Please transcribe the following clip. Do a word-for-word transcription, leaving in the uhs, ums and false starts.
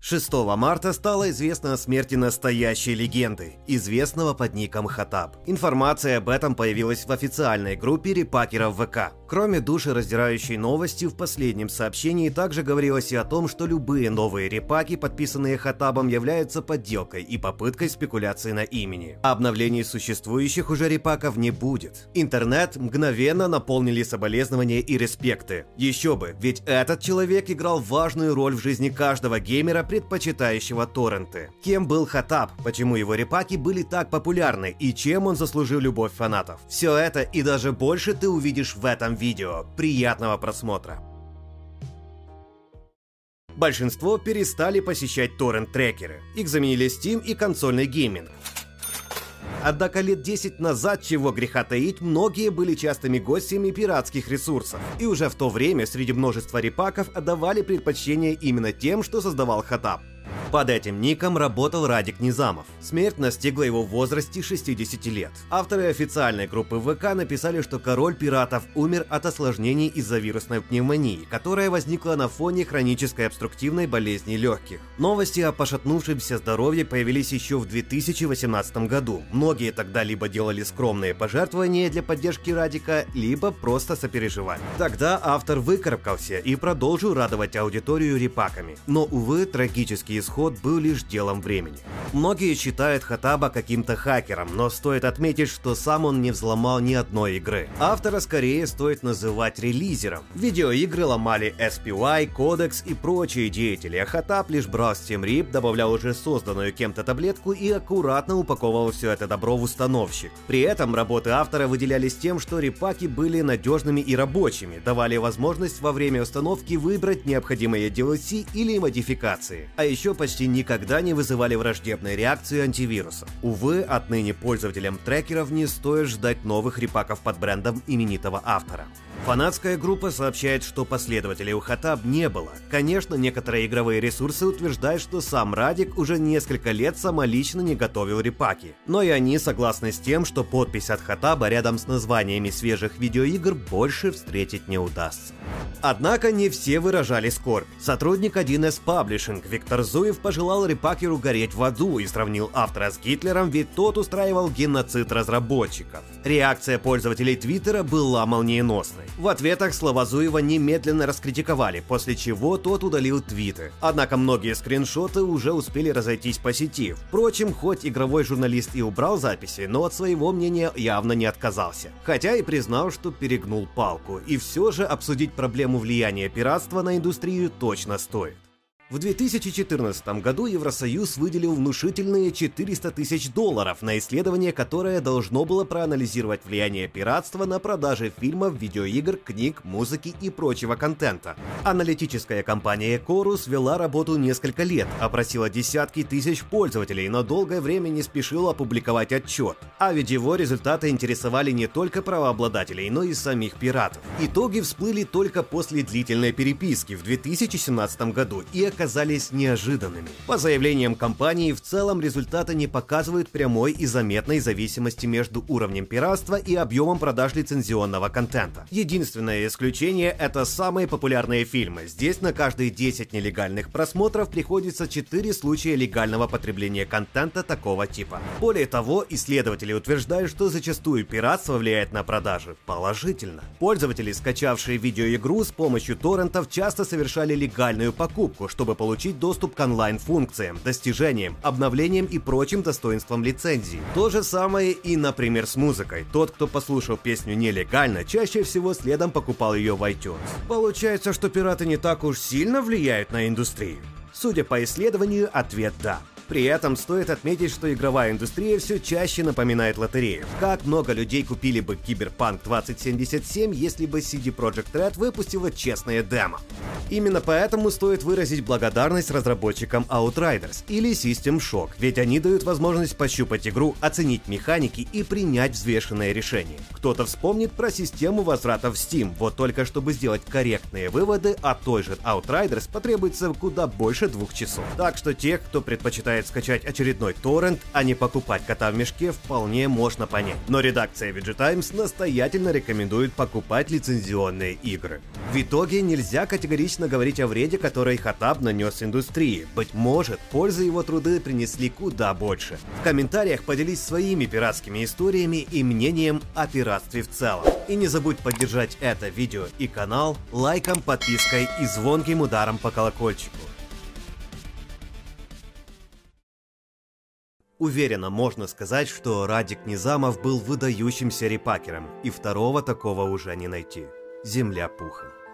шестого марта стало известно о смерти настоящей легенды, известного под ником Хатаб. Информация об этом появилась в официальной группе репакеров ВК. Кроме душераздирающей новости, в последнем сообщении также говорилось и о том, что любые новые репаки, подписанные Хатабом, являются подделкой и попыткой спекуляции на имени. А обновлений существующих уже репаков не будет. Интернет мгновенно наполнили соболезнования и респекты. Еще бы, ведь этот человек играл важную роль в жизни каждого геймера, предпочитающего торренты. Кем был Хатаб, почему его репаки были так популярны и чем он заслужил любовь фанатов? Все это и даже больше ты увидишь в этом видео. Приятного просмотра! Большинство перестали посещать торрент-трекеры. Их заменили Steam и консольный гейминг. Однако лет десять назад, чего греха таить, многие были частыми гостями пиратских ресурсов. И уже в то время среди множества репаков отдавали предпочтение именно тем, что создавал Хатаб. Под этим ником работал Радик Низамов. Смерть настигла его в возрасте шестидесяти лет. Авторы официальной группы ВК написали, что король пиратов умер от осложнений из-за вирусной пневмонии, которая возникла на фоне хронической обструктивной болезни легких. Новости о пошатнувшемся здоровье появились еще в две тысячи восемнадцатом году. Многие тогда либо делали скромные пожертвования для поддержки Радика, либо просто сопереживали. Тогда автор выкарабкался и продолжил радовать аудиторию репаками. Но, увы, трагический исход был лишь делом времени. Многие считают Хатаба каким-то хакером, но стоит отметить, что сам он не взломал ни одной игры. Автора скорее стоит называть релизером. Видеоигры ломали эс пи уай, Codex и прочие деятели, а Хатаб лишь брал Steam Rip, добавлял уже созданную кем-то таблетку и аккуратно упаковывал все это добро в установщик. При этом работы автора выделялись тем, что репаки были надежными и рабочими, давали возможность во время установки выбрать необходимые ди эл си или модификации. А еще почти никогда не вызывали враждебной реакции антивирусов. Увы, отныне пользователям трекеров не стоит ждать новых репаков под брендом именитого автора. Фанатская группа сообщает, что последователей у Хатаб не было. Конечно, некоторые игровые ресурсы утверждают, что сам Радик уже несколько лет самолично не готовил репаки. Но и они согласны с тем, что подпись от Хатаба рядом с названиями свежих видеоигр больше встретить не удастся. Однако не все выражали скорбь. Сотрудник один эс Publishing Виктор Зуев пожелал репакеру гореть в аду и сравнил автора с Гитлером, ведь тот устраивал геноцид разработчиков. Реакция пользователей Твиттера была молниеносной. В ответах слова Зуева немедленно раскритиковали, после чего тот удалил твиты. Однако многие скриншоты уже успели разойтись по сети. Впрочем, хоть игровой журналист и убрал записи, но от своего мнения явно не отказался. Хотя и признал, что перегнул палку. И все же обсудить проблему влияния пиратства на индустрию точно стоит. В две тысячи четырнадцатом году Евросоюз выделил внушительные четыреста тысяч долларов на исследование, которое должно было проанализировать влияние пиратства на продажи фильмов, видеоигр, книг, музыки и прочего контента. Аналитическая компания Chorus вела работу несколько лет, опросила десятки тысяч пользователей, но долгое время не спешила опубликовать отчет. А ведь его результаты интересовали не только правообладателей, но и самих пиратов. Итоги всплыли только после длительной переписки в две тысячи семнадцатом году и оказались неожиданными. По заявлениям компании, в целом результаты не показывают прямой и заметной зависимости между уровнем пиратства и объемом продаж лицензионного контента. Единственное исключение — это самые популярные фильмы. Здесь на каждые десять нелегальных просмотров приходится четыре случая легального потребления контента такого типа. Более того, исследователи утверждают, что зачастую пиратство влияет на продажи положительно. Пользователи, скачавшие видеоигру с помощью торрентов, часто совершали легальную покупку, чтобы получить доступ к онлайн-функциям, достижениям, обновлениям и прочим достоинствам лицензии. То же самое и, например, с музыкой. Тот, кто послушал песню нелегально, чаще всего следом покупал ее в iTunes. Получается, что пираты не так уж сильно влияют на индустрию? Судя по исследованию, ответ «да». При этом стоит отметить, что игровая индустрия все чаще напоминает лотерею. Как много людей купили бы Cyberpunk двадцать семьдесят семь, если бы си ди Projekt Red выпустила честное демо? Именно поэтому стоит выразить благодарность разработчикам Outriders или System Shock, ведь они дают возможность пощупать игру, оценить механики и принять взвешенное решение. Кто-то вспомнит про систему возврата в Steam, вот только чтобы сделать корректные выводы о той же Outriders потребуется куда больше двух часов. Так что тех, кто предпочитает решает скачать очередной торрент, а не покупать кота в мешке, вполне можно понять. Но редакция ви джи Times настоятельно рекомендует покупать лицензионные игры. В итоге нельзя категорично говорить о вреде, который Хаттаб нанес индустрии. Быть может, пользы его труды принесли куда больше. В комментариях поделись своими пиратскими историями и мнением о пиратстве в целом. И не забудь поддержать это видео и канал лайком, подпиской и звонким ударом по колокольчику. Уверенно можно сказать, что Радик Низамов был выдающимся репакером, и второго такого уже не найти. Земля пухом.